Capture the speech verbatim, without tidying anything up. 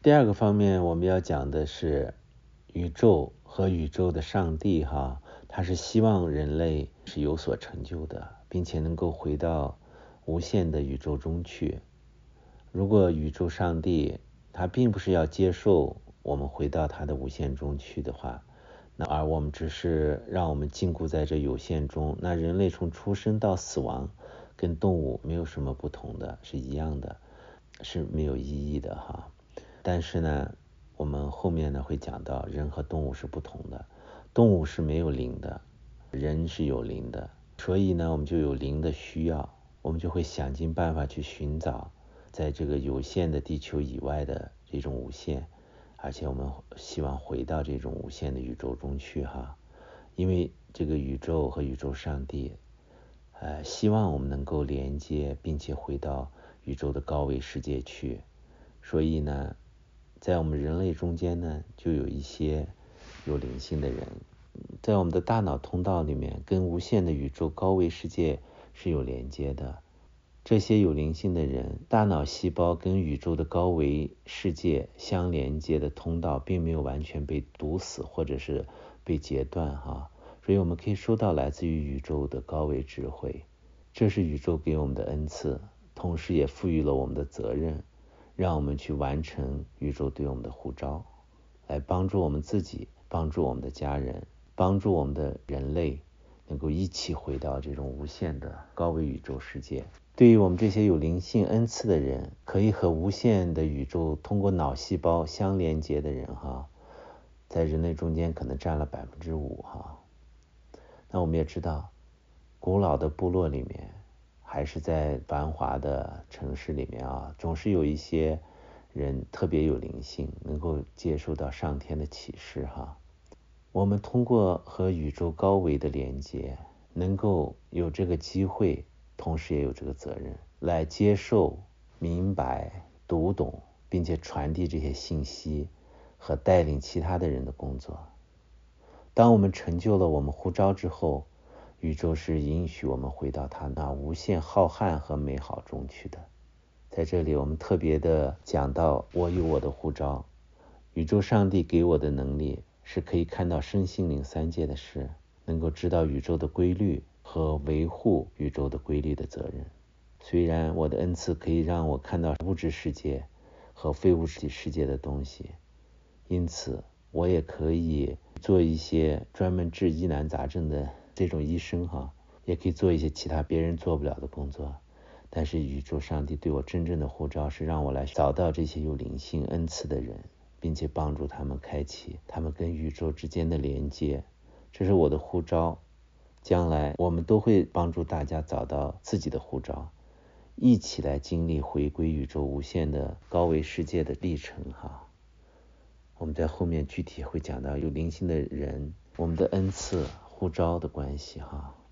第二个方面我们要讲的是宇宙和宇宙的上帝哈，他是希望人类是有所成就的，并且能够回到无限的宇宙中去。如果宇宙上帝他并不是要接受我们回到他的无限中去的话，那而我们只是让我们禁锢在这有限中，那人类从出生到死亡跟动物没有什么不同的，是一样的，是没有意义的哈。但是呢，我们后面呢会讲到人和动物是不同的，动物是没有灵的，人是有灵的，所以呢我们就有灵的需要，我们就会想尽办法去寻找在这个有限的地球以外的这种无限，而且我们希望回到这种无限的宇宙中去哈。因为这个宇宙和宇宙上帝呃，希望我们能够连接并且回到宇宙的高维世界去。所以呢在我们人类中间呢就有一些有灵性的人，在我们的大脑通道里面跟无限的宇宙高维世界是有连接的。这些有灵性的人，大脑细胞跟宇宙的高维世界相连接的通道并没有完全被堵死或者是被截断哈，所以我们可以收到来自于宇宙的高维智慧，这是宇宙给我们的恩赐，同时也赋予了我们的责任，让我们去完成宇宙对我们的呼召，来帮助我们自己，帮助我们的家人，帮助我们的人类能够一起回到这种无限的高维宇宙世界。对于我们这些有灵性恩赐的人，可以和无限的宇宙通过脑细胞相连接的人哈，在人类中间可能占了百分之五哈。那我们也知道，古老的部落里面，还是在繁华的城市里面啊，总是有一些人特别有灵性，能够接受到上天的启示哈。我们通过和宇宙高维的连接，能够有这个机会，同时也有这个责任，来接受、明白、读懂，并且传递这些信息和带领其他的人的工作。当我们成就了我们呼召之后，宇宙是允许我们回到它那无限浩瀚和美好中去的。在这里我们特别的讲到，我有我的呼召，宇宙上帝给我的能力是可以看到身心灵三界的事，能够知道宇宙的规律和维护宇宙的规律的责任。虽然我的恩赐可以让我看到物质世界和非物质世界的东西，因此我也可以做一些专门治疑难杂症的这种医生哈，也可以做一些其他别人做不了的工作。但是宇宙上帝对我真正的呼召是让我来找到这些有灵性恩赐的人，并且帮助他们开启他们跟宇宙之间的连接，这是我的呼召。将来我们都会帮助大家找到自己的呼召，一起来经历回归宇宙无限的高维世界的历程哈。我们在后面具体会讲到有灵性的人，我们的恩赐呼召的关系哈。